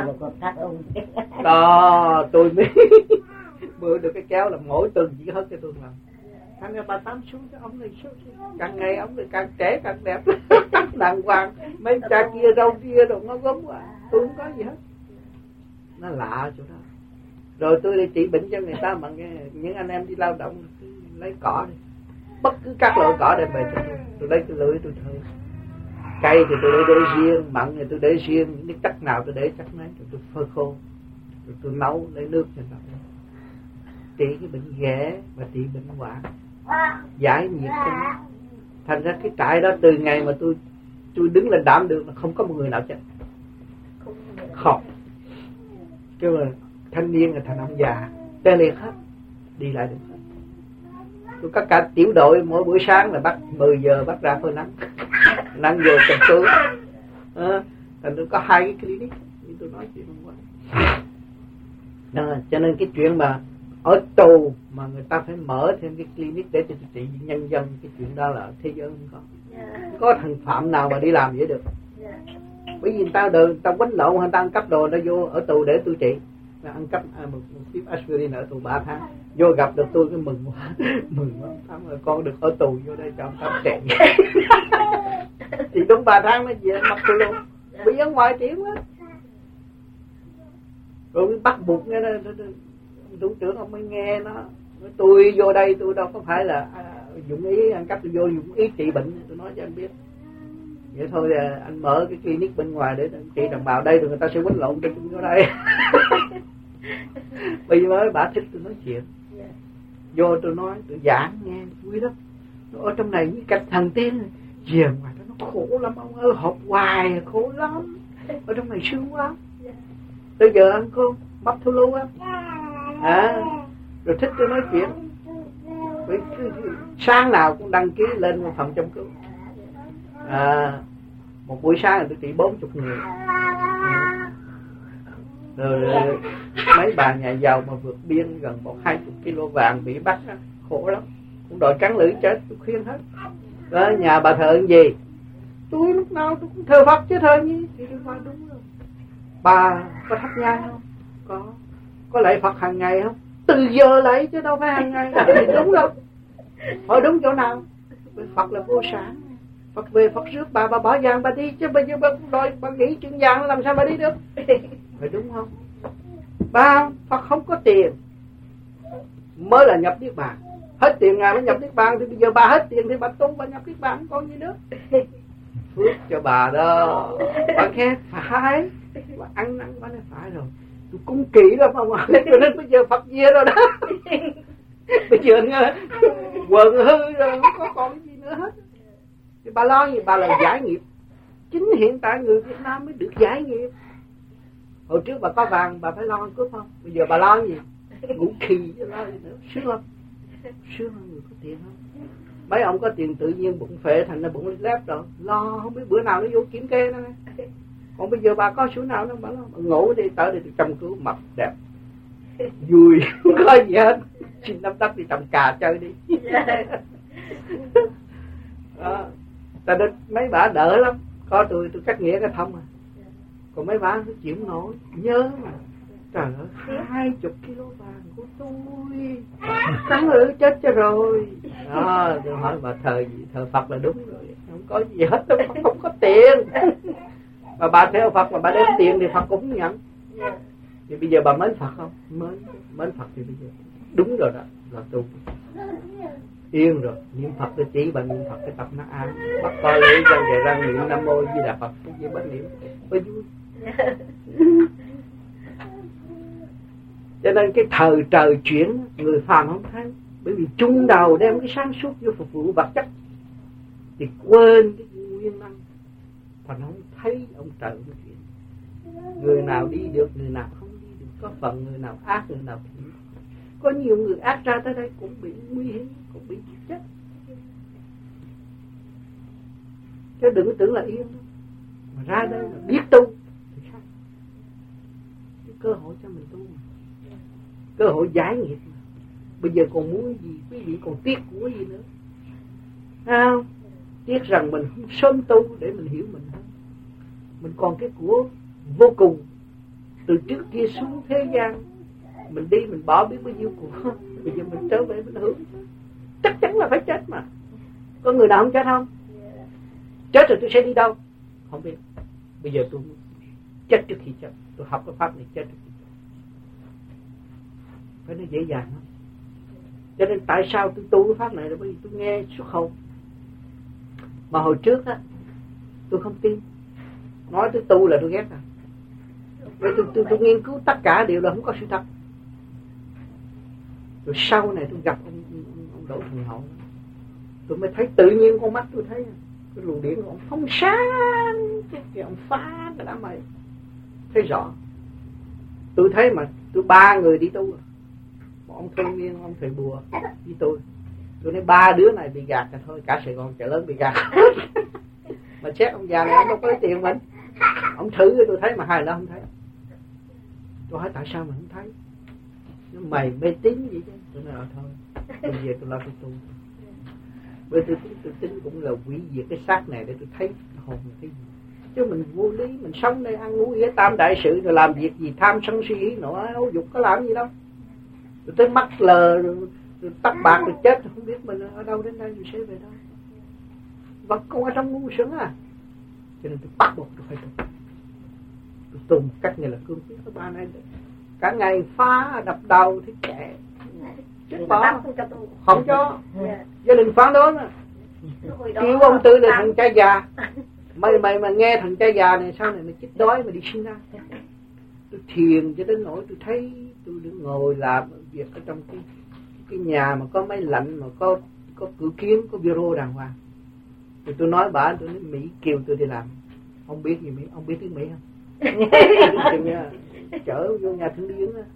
Đó, tôi mới bữa được cái kéo là mỗi tuần chỉ hớt cho tôi làm. Thành ra bà Tám xuống cái ông này xuống, càng ngày ông này càng trẻ càng đẹp. Đàng hoàng, mấy cha kia râu kia rồi nó gớm quá, tôi không có gì hết. Nó lạ chỗ đó. Rồi tôi đi trị bệnh cho người ta, mà những anh em đi lao động lấy cỏ đi, bất cứ các loại cỏ đem về cho tôi, tôi lấy cái lưỡi tôi thử. Cây thì tôi để, để riêng, mặn thì tôi để riêng, những cái chất nào tôi để chắc nấy, rồi tôi phơi khô, rồi tôi nấu lấy nước cho nó trị cái bệnh ghẻ và trị bệnh hoạn, giải nhiệt cho nó. Thành ra cái trại đó từ ngày mà tôi tôi đứng lên đảm đường là không có một người nào chết. Không. Kêu là thanh niên là thành ông già tê liệt hết, đi lại được hết. Tôi có cả tiểu đội mỗi buổi sáng là bắt mười giờ bắt ra phơi nắng nắng vô cầm túi. À, thành tôi có hai cái clinic như tôi nói chuyện hôm qua. Đó, cho nên cái chuyện mà ở tù mà người ta phải mở thêm cái clinic để cho trị nhân dân, cái chuyện đó là thế giới không có. Không có thằng phạm nào mà đi làm vậy được. Bởi vì người ta đời, người ta quánh lộn, người ta ăn cắp đồ, nó vô ở tù để tôi trị. Ăn cắp à, một, một tiếp aspirin ở tù ba tháng. Vô gặp được tôi cái mừng quá, mừng quá, tháng rồi con được ở tù vô đây cho ông tám trẻ. Thì đúng ba tháng nó về mặc tôi luôn, bị ở ngoài tiếng quá. Rồi bắt buộc nghe nó, thủ trưởng ông mới nghe nó, tôi vô đây tôi đâu có phải là à, dụng ý ăn cắp, tôi vô dụng ý trị bệnh, tôi nói cho anh biết. Vậy thôi à, anh mở cái clinic bên ngoài để trị đồng bào đây rồi người ta sẽ quánh lộn cho tôi ở đây. Bây giờ mới bà thích tôi nói chuyện. Vô tôi nói, tôi giảng nghe vui lắm. Ở trong này như cách thần tiên, về ngoài đó nó khổ lắm ông ơi, học hoài khổ lắm. Ở trong này sướng quá. Bây giờ ăn cơm bắp thô lô á, à, rồi thích tôi nói chuyện. Với sáng nào cũng đăng ký lên một phòng chăm cứu. À, một buổi sáng là tôi chỉ bốn chục người. Rồi mấy bà nhà giàu mà vượt biên gần một hai chục kilo vàng bị bắt á, khổ lắm, cũng đòi cắn lưỡi chết, tôi khuyên hết. Đó, nhà bà thờ gì? Tôi lúc nào tôi cũng thờ Phật chứ thờ gì? Thì tôi nói đúng rồi. Bà có thắp nhang không? Có. Có lạy Phật hàng ngày không? Từ giờ lạy chứ đâu phải hàng ngày. Thì đúng rồi. Hỏi đúng chỗ nào? Phật là vô sản. Phật về Phật rước bà, bà bỏ vàng bà đi chứ bây giờ bà đòi bà nghĩ chuyện vàng làm sao bà đi được? Phải đúng không? Bà Phật không có tiền mới là nhập niết bàn. Hết tiền ngài mới nhập niết bàn, thì bây giờ bà hết tiền thì bà tu bà nhập niết bàn không còn gì nữa. Phước cho bà đó. Bà nghe phải. Bà ăn năn bà nói phải rồi. Tôi cung kỹ lắm ông ạ. Cho nên bây giờ Phật về rồi đó. Bây giờ quần hư rồi không có còn cái gì nữa hết. Thì bà lo gì? Bà là giải nghiệp. Chính hiện tại người Việt Nam mới được giải nghiệp. Hồi trước bà có vàng bà phải lo ăn cướp không? Bây giờ bà lo gì? Ngủ khì chứ lo gì nữa. Sướng không? Sướng hơn người có tiền không? Mấy ông có tiền tự nhiên bụng phệ thành ra bụng lép rồi. Lo không biết bữa nào nó vô kiểm kê nó. Còn bây giờ bà có số nào đâu bà lo. Bà ngủ đi tới đây chăm cứu mập đẹp. Vui không có gì hết. Xin nắm đất đi trồng cà chơi đi. Đó. Ta đến mấy bà đỡ lắm. Có tôi tôi cắt nghĩa cái thông à. Còn mấy bà tôi chịu nổi. Nhớ mà. Trời ơi, hai chục kilo vàng của tôi. Cắn lưỡi chết cho rồi. Đó, tôi hỏi bà thờ gì? Thờ Phật là đúng rồi. Không có gì hết, Phật không có tiền. Mà bà theo Phật mà bà đem tiền thì Phật cũng nhận. Thì bây giờ bà mến Phật không? Mến, mến Phật thì bây giờ đúng rồi đó, là tu. Yên rồi, niệm Phật tôi chỉ bà niệm Phật cái tập nó an. Bắt coi lưỡi răng về răng niệm Nam Mô Di Đà Phật, cái gì bất niệm, mới vui. Cho nên cái thời trời chuyển người phàm không thấy. Bởi vì trung đầu đem cái sáng suốt vô phục vụ vật chất thì quên cái nguyên năng. Thành không thấy ông trời cái chuyện. Người nào đi được, người nào không đi được. Có phần người nào ác, người nào thiện. Có nhiều người ác ra tới đây cũng bị nguy hiểm, cũng bị chết. Chứ đừng tưởng là yên. Mà ra đây là biết tu thì sao? Cái cơ hội cho mình tu mà. Cơ hội giải nghiệp mà. Bây giờ còn muốn gì? Quý vị còn tiếc của gì nữa? Sao? Tiếc rằng mình không sớm tu để mình hiểu mình hơn. Mình còn cái của vô cùng. Từ trước kia xuống thế gian mình đi mình bỏ biết bao nhiêu của. Bây giờ mình trở về mình hưởng. Chắc chắn là phải chết mà. Có người nào không chết không? Chết rồi tôi sẽ đi đâu? Không biết. Bây giờ tôi chết trước khi chết. Tôi học cái pháp này chết trước khi chết. Phải nó dễ dàng không? Cho nên tại sao tôi tu cái pháp này là bởi vì tôi nghe xuất khẩu. Mà hồi trước á tôi không tin. Nói tôi tu là tôi ghét à. Vậy tôi, tôi, tôi nghiên cứu tất cả đều là không có sự thật. Rồi sau này tôi gặp ông, ông, ông Đỗ Thành Hậu. tôi mới thấy tự nhiên con mắt tôi thấy cái luồng điển của ông phóng sáng, cái ông phá cái đám mây, thấy rõ. Tôi thấy mà tôi ba người đi tu, một ông thanh niên, ông thầy bùa với tôi. Tôi nói ba đứa này bị gạt rồi thôi, cả Sài Gòn chợ lớn bị gạt. Mà xét ông già này ông đâu có tiền mình. Ông thử cho tôi thấy mà hai lần không thấy. Tôi hỏi tại sao mà không thấy? Nó mày mê tín vậy chứ. Tôi nói là thôi, tôi về tôi lo tôi tu. Bởi tôi tính, tôi tính cũng là hủy diệt cái xác này để tôi thấy hồn là cái gì. Chứ mình vô lý, mình sống đây ăn uống nghĩa tam đại sự rồi làm việc gì tham sân si ý nữa, ấu dục có làm gì đâu. Rồi tới mắt lờ, rồi, rồi tắt bạc rồi chết, không biết mình ở đâu đến đây, rồi sẽ về đâu. Vẫn còn ở trong ngu sướng à. Cho nên tôi bắt buộc tôi phải tu. Tôi tu một cách như là cương quyết các bạn này. Cả ngày phá đập đầu thì kệ. Chết bỏ, không cho. Gia đình phán đó nè. Kêu ông Tư là thằng cha già. Mày mày mà nghe thằng cha già này sau này mày chết đói mà đi sinh ra. Tôi thiền cho đến nỗi tôi thấy tôi đứng ngồi làm việc ở trong cái cái nhà mà có máy lạnh, mà có có cửa kiến, có bureau đàng hoàng. Thì tôi nói bà, tôi nói Mỹ kêu tôi đi làm. Ông biết gì Mỹ? Ông biết tiếng Mỹ không? Chở vô nhà thương điên á.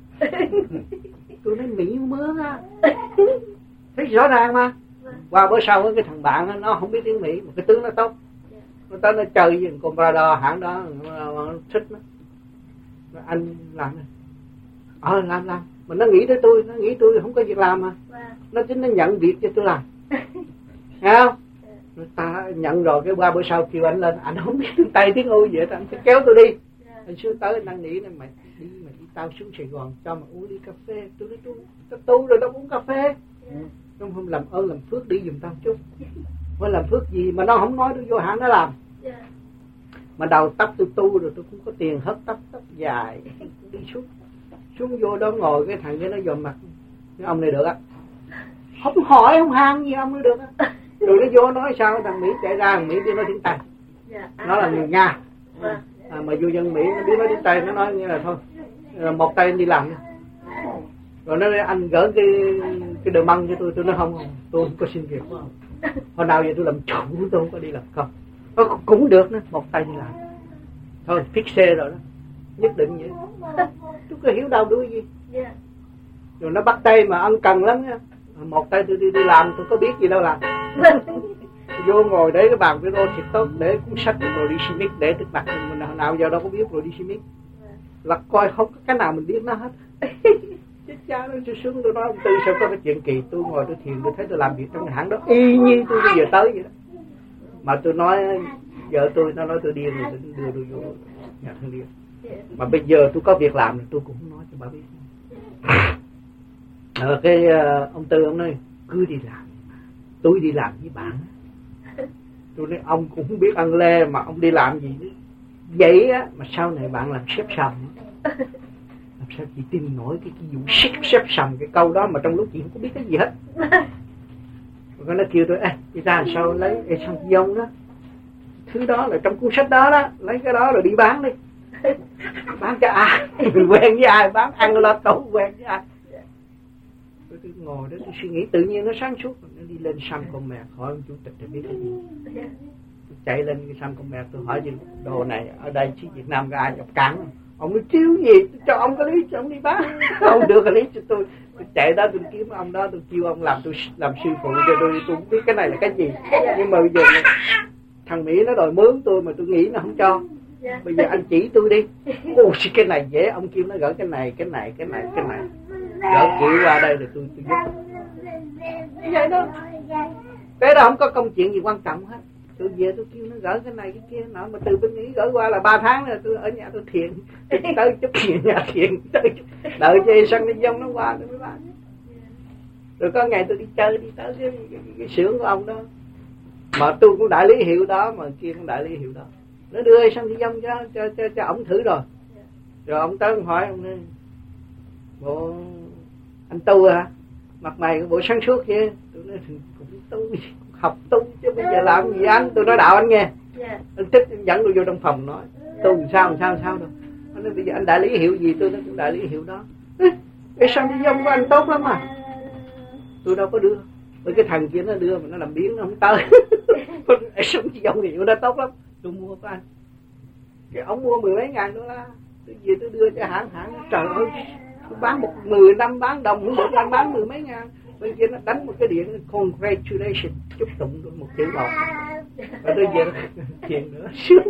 Tôi nói Mỹ mướn á. Thấy rõ ràng mà. Qua bữa sau cái thằng bạn đó, nó không biết tiếng Mỹ, mà cái tướng nó tốt. Nó tới nó chơi với con Prado hãng đó, nó thích nó. Nó anh làm này. Ờ làm làm. Mà nó nghĩ tới tôi, nó nghĩ tôi không có việc làm mà. Nó chính nó nhận việc cho tôi làm. Thấy không? Ta nhận rồi cái qua bữa sau kêu anh lên, anh không biết tiếng Tây tiếng Âu vậy, anh phải kéo tôi đi. Anh xuống tới anh đang nghĩ này, mày đi mày đi tao xuống Sài Gòn cho mà uống ly cà phê. Tôi nói tôi tao tu rồi đâu uống cà phê. Nó không làm ơn làm phước đi giùm tao chút. Mới làm phước gì mà nó không nói tôi vô hãng nó làm. Mà đầu tóc tôi tu rồi tôi cũng có tiền hớt tóc tóc dài đi xuống xuống vô đó ngồi cái thằng kia nó dòm mặt. Cái ông này được á, không hỏi không hàng gì ông này được á. Rồi nó vô nói sao, thằng Mỹ chạy ra, thằng Mỹ biết nói tiếng Tây, nó là người Nga à, mà vô dân Mỹ nó biết nói tiếng Tây, nó nói như là thôi một tay anh đi làm nha. Rồi nó nói anh gỡ cái cái đồ măng cho tôi, tôi nói không, tôi không có xin việc của ông. Hồi nào vậy tôi làm chủ, tôi không có đi làm công. Nó cũng được nữa, một tay đi làm thôi, fix xe rồi đó, nhất định vậy. Tôi có hiểu đâu đuôi gì. Rồi nó bắt tay mà ân cần lắm nha. Một tay tôi đi đi làm, tôi có biết gì đâu làm. Vô ngồi để cái bàn video thiệt tốt, để cuốn sách rồi đi Smith để trước mặt mình, nào, nào giờ đâu có biết rồi đi Smith. Là coi không có cái nào mình biết nó hết. Chết cha nó tôi xuống tôi nói ông Tư sao có cái chuyện kỳ, tôi ngồi tôi thiền tôi thấy tôi làm việc trong cái hãng đó y như tôi bây giờ tới vậy đó. Mà tôi nói vợ tôi nó nói tôi điên rồi, tôi đưa tôi vô nhà thương điên. Mà bây giờ tôi có việc làm thì tôi cũng không nói cho bà biết. Rồi cái uh, ông Tư ông nói cứ đi làm, tôi đi làm với bạn. Tôi nói ông cũng không biết ăn lê mà ông đi làm gì nữa. Vậy á mà sau này bạn làm xếp sầm, làm sao chị tin nổi cái, cái vụ xếp, xếp sầm cái câu đó mà trong lúc chị không có biết cái gì hết. Rồi nó kêu tôi ê đi ra sao lấy cái xong dông đó, thứ đó là trong cuốn sách đó đó, lấy cái đó rồi đi bán đi. Bán cho ai? Quen với ai bán, ăn lo tấu quen với ai. Tôi, tôi ngồi đó tôi suy nghĩ tự nhiên nó sáng suốt, nó đi lên xăm con mẹ hỏi ông chủ tịch thì biết cái gì. Tôi chạy lên cái xăm con mẹ tôi hỏi gì đồ này ở đây chứ Việt Nam có ai nhập cản không? Ông nói chiếu gì tôi cho ông cái lý cho ông đi bán. Ông đưa cái lý cho tôi. Tôi chạy đó tôi kiếm ông đó, tôi kêu ông làm tôi làm sư phụ cho tôi, tôi không biết cái này là cái gì. Nhưng mà bây giờ thằng Mỹ nó đòi mướn tôi mà tôi nghĩ nó không cho. Bây giờ anh chỉ tôi đi. Ồ cái này dễ, ông kêu nó gỡ cái này, cái này, cái này, cái này. Gỡ kỹ qua đây rồi tôi tôi giúp. Vậy đó. Cái đó không có công chuyện gì quan trọng hết. Tôi về tôi kêu nó gỡ cái này cái kia nọ, mà từ bên Mỹ gỡ qua là ba tháng rồi tôi ở nhà tôi thiền. Tới chút về nhà thiền, tới đợi cho sân đi dông nó qua tôi mới bán. Rồi có ngày tôi đi chơi đi tới cái, cái, cái, cái xưởng của ông đó. Mà tôi cũng đại lý hiệu đó, mà kia cũng đại lý hiệu đó. Nó đưa sang đi dông cho cho cho, cho ông thử rồi. Rồi ông tới ông hỏi ông nói bộ anh tu hả? Mặt mày bộ sáng suốt vậy. Tôi nói cũng tu, học tu chứ bây giờ làm gì anh? Tôi nói đạo anh nghe. Anh thích anh dẫn tôi vô trong phòng nói tu làm sao làm sao làm sao đâu. Anh nói bây giờ anh đại lý hiệu gì? Tôi nói cũng đại lý hiệu đó. Cái sang đi dông của anh tốt lắm mà. Tôi đâu có đưa. Với cái thằng kia nó đưa mà nó làm biến nó không tới. Sống chỉ ông hiệu đó tốt lắm. Tôi mua của anh. Cái ông mua mười mấy ngàn đô la. Tôi về tôi đưa cho hãng hãng. Trời ơi, tôi bán một mười năm bán đồng, không được anh bán mười mấy ngàn. Bên kia nó đánh một cái điện congratulations, chúc tụng một chữ một. Và tôi về chuyện nữa sướng.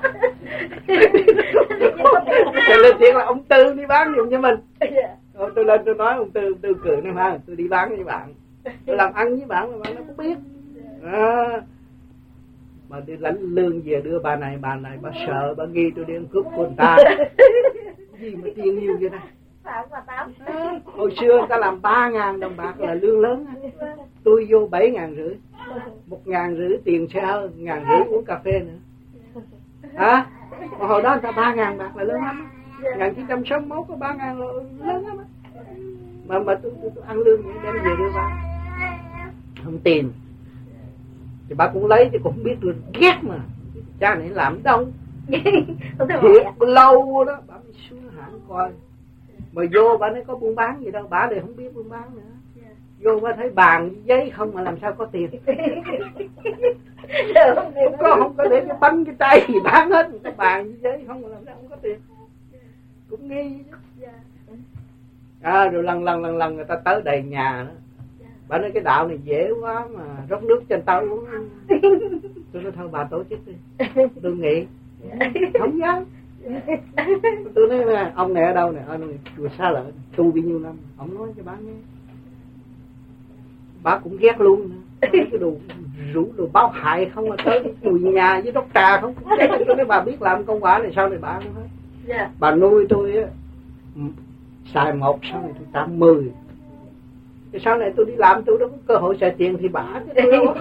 Cho lên chuyện là ông Tư đi bán giùm cho mình. Rồi tôi lên tôi nói ông Tư, ông Tư cười nói ha, tôi đi bán với bạn, tôi làm ăn với bạn mà bạn nó cũng biết. À, mà đi lãnh lương về đưa bà này bà này bà sợ bà nghi tôi đi ăn cướp của người ta. Gì mà tiền nhiều vậy này. À, hồi xưa người ta làm ba ngàn đồng bạc là lương lớn. Tôi vô bảy ngàn rưỡi, một ngàn rưỡi tiền xe hơi, ngàn rưỡi uống cà phê nữa. Hả? Mà hồi đó người ta ba ngàn bạc là lớn lắm. Ngàn chín trăm sáu mươi mốt có ba ngàn là lớn lắm. Mà mà tôi, tôi, tôi ăn lương đem về đưa ba. Không tiền. Thì bà cũng lấy thì cũng không biết được, ghét mà. Cha này làm đâu. Thiệt lâu đó, bà mới xuống hãng coi. Mà vô bà nói có buôn bán gì đâu, bà đều không biết buôn bán nữa. Vô bà thấy bàn giấy không mà làm sao có tiền. Không có, không có để cái bánh cái tay gì bán hết. Cái bàn giấy không mà làm sao không có tiền. Cũng nghi chứ. À, rồi lần lần lần lần người ta tới đầy nhà đó. Bà nói cái đạo này dễ quá mà rót nước cho người ta uống. Tôi nói thôi bà tổ chức đi. Tôi nghĩ không dám. Tôi nói là ông này ở đâu này, ông này chùa Xa Lợi, tu bao nhiêu năm. Ông nói cho bà nghe. Bà cũng ghét luôn nữa. Cái đồ rủ đồ báo hại không mà tới mùi nhà với đốc trà không. Tôi nói bà biết làm công quả này sau này bà không hết. Yeah. Bà nuôi tôi á, xài một sau này tôi trả mười. Thì sau này tôi đi làm tôi đâu có cơ hội xài tiền thì bà chứ tôi đâu.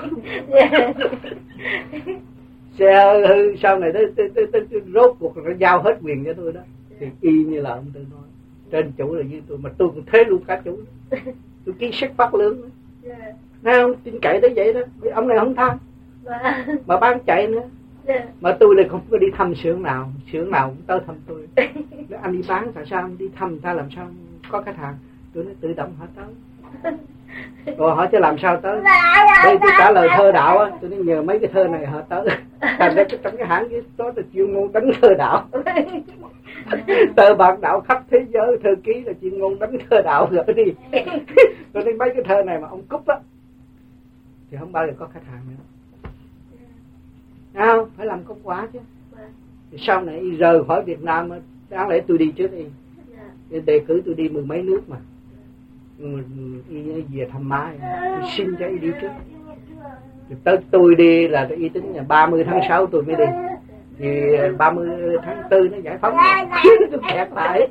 Xe hư sau này tôi, tôi, tôi, tôi, tôi rốt cuộc nó giao hết quyền cho tôi đó. Thì y như là ông tôi nói, trên chủ là như tôi, mà tôi cũng thế luôn cả chủ. Tôi ký sách phát lương nữa. Thấy không, tin cậy tới vậy đó. Vì ông này không tham mà bán chạy nữa. Mà tôi lại không có đi thăm xưởng nào, xưởng nào cũng tới thăm tôi. Nếu anh đi bán tại sao anh đi thăm ta làm sao có khách hàng. Tôi nói tự động họ tới. Rồi hỏi chứ làm sao tới. Đây tôi trả lời thơ đạo á, tôi nói nhờ mấy cái thơ này họ tới. Thành ra trong cái hãng đó là chuyên môn đánh thơ đạo. Tờ bạc đạo khắp thế giới, thơ ký là chuyên môn đánh thơ đạo gửi đi. Tôi nói mấy cái thơ này mà ông cúp á thì không bao giờ có khách hàng nữa. Không, phải làm công quả chứ. Thì sau này rời khỏi Việt Nam, đáng lẽ tôi đi trước đi. Đề cử tôi đi mười mấy nước mà. Y về thăm má, tôi xin cho y đi trước. Thì tới tôi đi là y tính là ba mươi tháng sáu tôi mới đi. Thì ba mươi tháng tư nó giải phóng rồi. Tôi kẹt lại.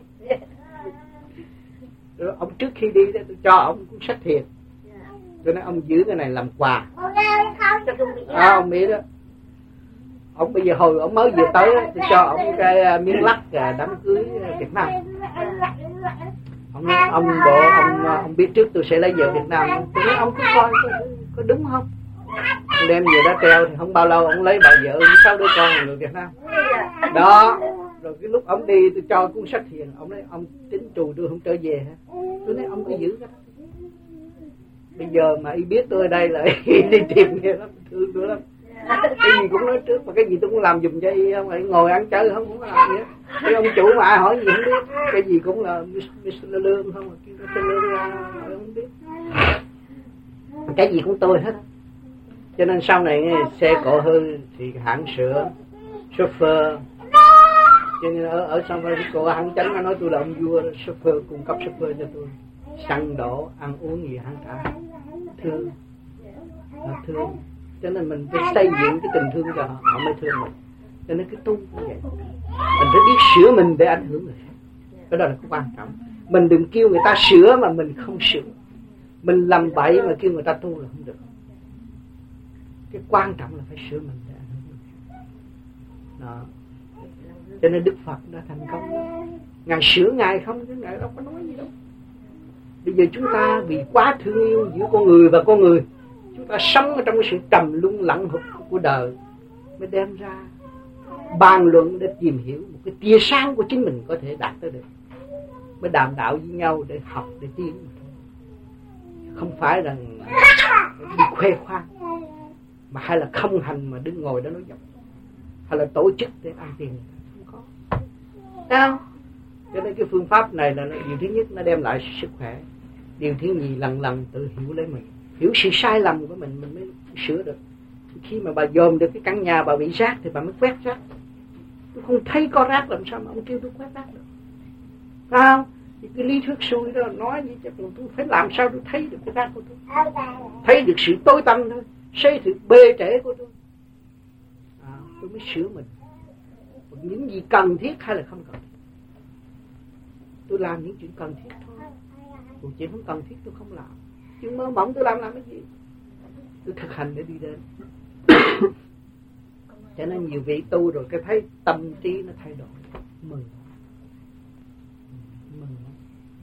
Rồi ông trước khi đi tôi cho ông cuốn sách thiền. Tôi nói ông giữ cái này làm quà. À, ông biết đó. Ông bây giờ hồi ông mới vừa tới tôi cho ông cái miếng lắc đám cưới Việt Nam. Ông nói, ông bộ ông ông biết trước tôi sẽ lấy vợ Việt Nam. Tôi nói ông cứ coi có, có đúng không. Tôi đem về đó treo thì không bao lâu ông lấy bà vợ với sáu đứa con người Việt Nam. Đó. Rồi cái lúc ông đi tôi cho cuốn sách thiền. Ông nói ông tính trù tôi không trở về hả. Tôi nói ông cứ giữ cái đó. Bây giờ mà y biết tôi ở đây là đi tìm nghe lắm, thương tôi lắm. Cái gì cũng nói trước, mà cái gì tôi cũng làm dùm cho y, không phải ngồi ăn chơi không, cũng có làm gì hết. Cái ông chủ mà ai hỏi gì không biết, cái gì cũng là mít tơ Lương không, mít tơ Lương ra không biết. Cái gì cũng tôi hết. Cho nên sau này xe cộ hư thì hãng sửa, chauffeur. Cho nên ở, ở San Francisco hãng chánh nó nói tôi là ông vua, chauffeur cung cấp chauffeur cho tôi. Xăng đổ, ăn uống gì hãng trả. Thương. Họ thương. Cho nên mình phải xây dựng cái tình thương cho họ, họ mới thương mình. Cho nên cái tu cũng vậy. Mình phải biết sửa mình để ảnh hưởng người khác. Cái đó là cái quan trọng. Mình đừng kêu người ta sửa mà mình không sửa. Mình làm bậy mà kêu người ta tu là không được. Cái quan trọng là phải sửa mình để ảnh hưởng người khác. Đó. Cho nên Đức Phật đã thành công. Ngài sửa Ngài không chứ Ngài đâu có nói gì đâu. Bây giờ chúng ta vì quá thương yêu giữa con người và con người, chúng ta sống ở trong cái sự trầm luân lặng hụt của đời, mới đem ra bàn luận để tìm hiểu một cái tia sáng của chính mình có thể đạt tới được, mới đàm đạo với nhau để học để tiến. không phải là đi khoe khoang, mà hay là không hành mà đứng ngồi đó nói dọc, hay là tổ chức để ăn tiền, không có. Thấy không? Cho nên cái phương pháp này là điều thứ nhất nó đem lại sức khỏe, điều thứ nhì lần lần tự hiểu lấy mình, hiểu sự sai lầm của mình mình mới sửa được. Khi mà bà dòm được cái căn nhà bà bị rác thì bà mới quét rác. Tôi không thấy có rác làm sao mà ông kêu tôi quét rác được, phải không? Thì cái lý thuyết xui đó nói gì chứ tôi phải làm sao tôi thấy được cái rác của tôi, thấy được sự tối tăm thôi, thấy sự bê trễ của tôi, à, tôi mới sửa mình. Những gì cần thiết hay là không cần thiết, tôi làm những chuyện cần thiết thôi, còn chuyện không cần thiết tôi không làm. Chuyện mơ mộng tôi làm làm cái gì, tôi thực hành để đi đến. Cho nên nhiều vị tu rồi cái thấy tâm trí nó thay đổi, mừng mừng lắm.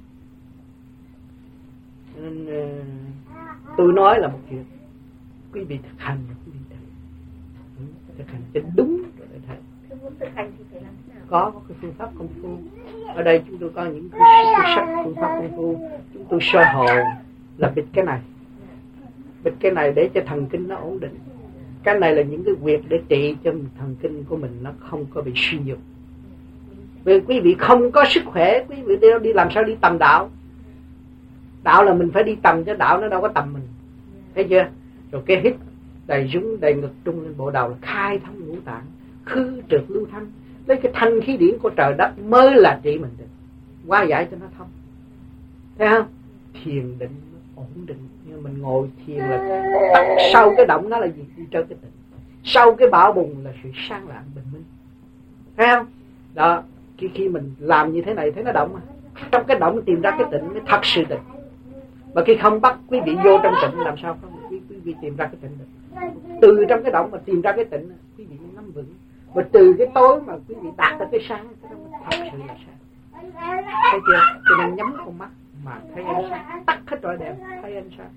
Cho nên uh, tôi nói là một chuyện, quý vị thực hành rồi quý vị thấy, thực hành cho đúng rồi để thấy. Muốn thực hành thì phải làm thế nào? Có, có cái phương pháp công phu. Ở đây chúng tôi có những cái, cái sách phương pháp công phu. Chúng tôi soi hồn là bịt cái này, bịt cái này để cho thần kinh nó ổn định. Cái này là những cái việc để trị cho thần kinh của mình nó không có bị suy nhược. Vì quý vị không có sức khỏe, quý vị đi làm sao đi tầm đạo. Đạo là mình phải đi tầm, chứ đạo nó đâu có tầm mình. Thấy chưa? Rồi cái hít đầy rúng đầy ngực trung lên bộ đầu là khai thông ngũ tạng, khư trượt lưu thanh, lấy cái thanh khí điển của trời đất mới là trị mình được, hóa giải cho nó thông. Thấy không? Thiền định ổn định. Nhưng mình ngồi thiền là tắt sau cái động nó là gì? Đi trên cái tịnh. Sau cái bão bùng là sự sang lạng bình minh. Thấy không? Đó, khi khi mình làm như thế này thấy nó động mà. Trong cái động tìm ra cái tịnh mới thật sự tịnh. Mà khi không bắt quý vị vô trong tịnh làm sao không? Quý, quý vị tìm ra cái tịnh được. Từ trong cái động mà tìm ra cái tịnh, quý vị mới nắm vững. Và từ cái tối mà quý vị đạt được cái sáng, cái đó thật sự là sáng. Thấy chưa? Cho nên nhắm con mắt mà thấy ánh sáng, tắt hết rồi đèn thấy ánh sáng.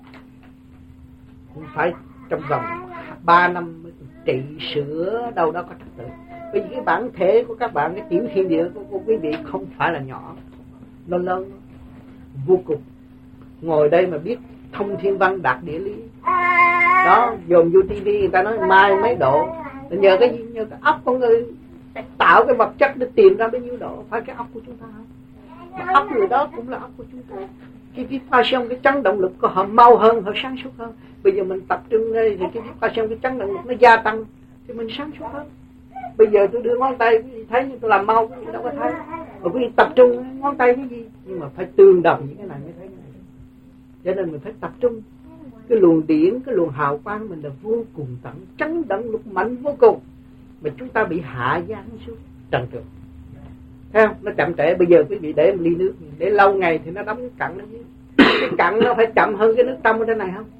Cũng phải trong vòng ba năm mới trị sửa đâu đó có trật tự. Bởi vì cái bản thể của các bạn, cái tiểu thiên địa của, của quý vị không phải là nhỏ, nó lớn vô cùng. Ngồi đây mà biết thông thiên văn đạt địa lý đó, dồn vô tivi người ta nói mai mấy độ, nhờ cái gì? Nhờ cái óc con người tạo cái vật chất để tìm ra bao nhiêu độ. Phải cái óc của chúng ta không? Mà óc người đó cũng là óc của chúng ta. Cái vibration, cái chấn động lực của họ mau hơn, họ sáng suốt hơn. Bây giờ mình tập trung đây thì cái vibration, cái chấn động lực nó gia tăng thì mình sáng suốt hơn. Bây giờ tôi đưa ngón tay, quý vị thấy như tôi làm mau, quý vị đâu có thấy. Mà quý vị tập trung ngón tay cái gì? Nhưng mà phải tương đồng những cái này mới thấy cái này. Cho nên mình phải tập trung. Cái luồng điển, cái luồng hào quang mình là vô cùng tận, chấn động lực mạnh vô cùng. Mà chúng ta bị hạ giáng xuống trần trượt. Thấy không? Nó chậm trễ. Bây giờ quý vị để một ly nước, để lâu ngày thì nó đóng cái cặn nó dưới. Cái cặn nó phải chậm hơn cái nước trong ở trên này không?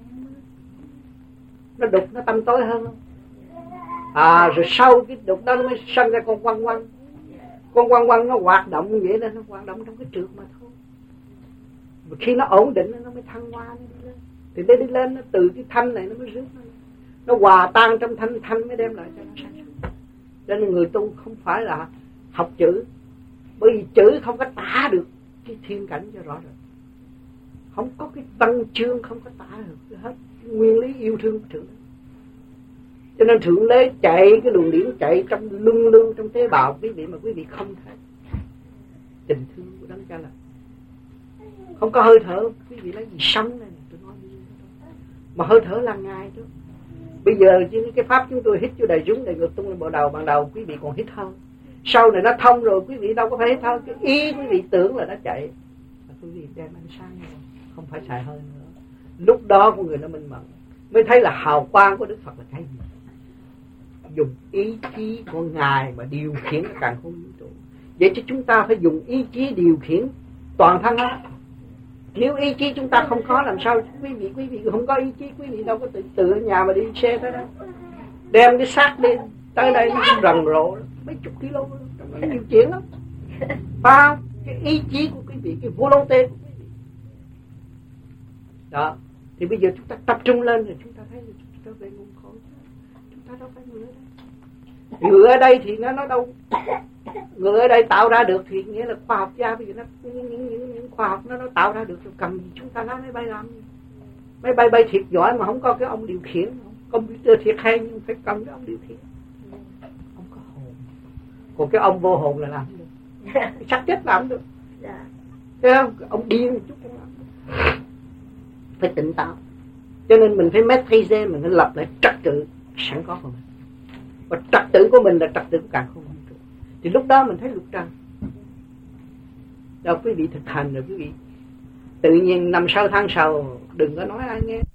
Nó đục, nó tăm tối hơn không? À, rồi sau cái đục đó nó mới sinh ra con quăng quăng. Con quăng quăng nó hoạt động như vậy nên nó hoạt động trong cái trượt mà thôi. Mà khi nó ổn định nó mới thăng hoa, nó đi lên. Thì để đi lên nó từ cái thanh này nó mới rước nó, nó hòa tan trong thanh, thanh mới đem lại cho nó sáng suốt. Cho nên người tu không phải là học chữ, bởi vì chữ không có tả được cái thiên cảnh cho rõ ràng, không có cái văn chương, không có tả được hết nguyên lý yêu thương của Thượng Đế. Cho nên Thượng Đế chạy cái luồng điển chạy trong luân lưu trong tế bào quý vị mà quý vị không thấy tình thương của Đấng Cha Lành. Không có hơi thở, quý vị lấy gì sống này, tôi nói như thế. Mà hơi thở là Ngài đó. Bây giờ chứ cái pháp chúng tôi hít vô đầy rúng đầy ngược tung lên bộ đầu, ban đầu quý vị còn hít hơn. Sau này nó thông rồi quý vị đâu có phải hít hơn, cái ý quý vị tưởng là nó chạy. Mà quý vị đem ánh sáng rồi, không phải xài hơi nữa. Lúc đó con người nó minh mẫn, mới thấy là hào quang của Đức Phật là cái gì. Dùng ý chí của Ngài mà điều khiển cả không vũ trụ. Vậy chứ chúng ta phải dùng ý chí điều khiển toàn thân đó. Nếu ý chí chúng ta không có làm sao quý vị quý vị không có ý chí, quý vị đâu có tự tự ở nhà mà đi xe tới đó. Đem cái xác đi tới đây nó rầm rộ mấy chục kilo, nó nhiều chuyện lắm. Phải không? Cái ý chí của quý vị, cái volonté của quý vị. Đó. Thì bây giờ chúng ta tập trung lên rồi chúng ta thấy là chúng ta về nguồn khổ. Chúng ta đâu phải người đó. Người ở đây thì nó nó đâu, người ở đây tạo ra được thì nghĩa là khoa học gia bây giờ nó những, những, những, những khoa học nó nó tạo ra được rồi, cần gì chúng ta lái máy bay làm gì? Máy bay bay thiệt giỏi mà không có cái ông điều khiển, computer thiệt hay nhưng phải cần cái ông điều khiển, không có hồn. Còn cái ông vô hồn là làm được, cái xác chết làm được, thấy không? Ông điên một chút không làm được. Phải tỉnh táo, cho nên mình phải maîtriser, mình phải lập lại trật tự sẵn có của mình, và trật tự của mình là trật tự của cả không vũ trụ, thì lúc đó mình thấy lục trần. Đâu quý vị thực hành rồi quý vị tự nhiên năm sáu tháng sau đừng có nói ai nghe.